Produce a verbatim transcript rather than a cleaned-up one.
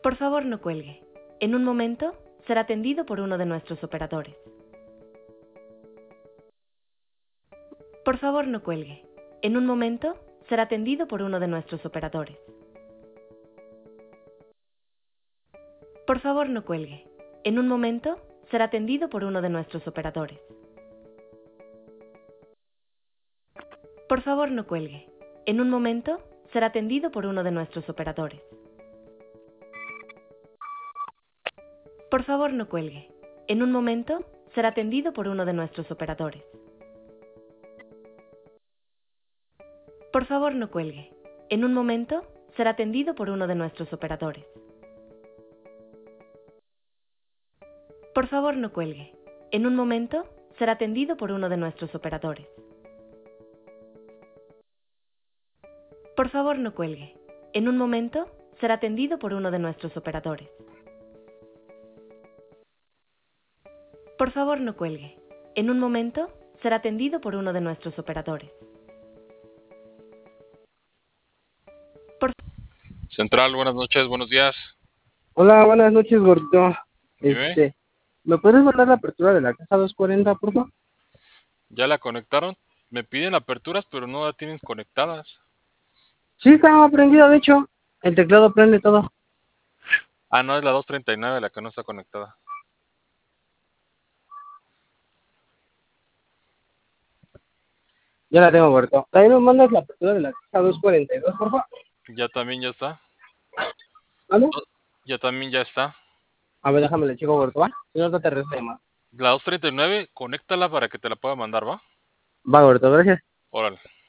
Por favor, no cuelgue. En un momento, será atendido por uno de nuestros operadores. Por favor, no cuelgue. En un momento, será atendido por uno de nuestros operadores. Por favor, no cuelgue. En un momento, será atendido por uno de nuestros operadores. Por favor, no cuelgue. En un momento, será atendido por uno de nuestros operadores. Por favor, no cuelgue. En un momento, será atendido por uno de nuestros operadores. Por favor, no cuelgue. En un momento, será atendido por uno de nuestros operadores. Por favor, no cuelgue. En un momento, será atendido por uno de nuestros operadores. Por favor, no cuelgue. En un momento, será atendido por uno de nuestros operadores. Por favor, no cuelgue. En un momento, será atendido por uno de nuestros operadores. Por Central, buenas noches, buenos días. Hola, buenas noches, gordito. Dime. Este, ¿me puedes mandar la apertura de la casa doscientos cuarenta, por favor? ¿Ya la conectaron? Me piden aperturas, pero no la tienen conectadas. Sí, está prendido, de hecho. El teclado prende todo. Ah, no, es la doscientos treinta y nueve la que no está conectada. Ya la tengo, gordito. También me mandas la apertura de la casa doscientos cuarenta y dos, por favor. Ya también ya está. ¿Vale? No, ya también ya está. A ver, déjame le chico, gordito, ¿va? Si no, no te regresa más. La doscientos treinta y nueve, conéctala para que te la pueda mandar, ¿va? Va, gordito, gracias. Órale.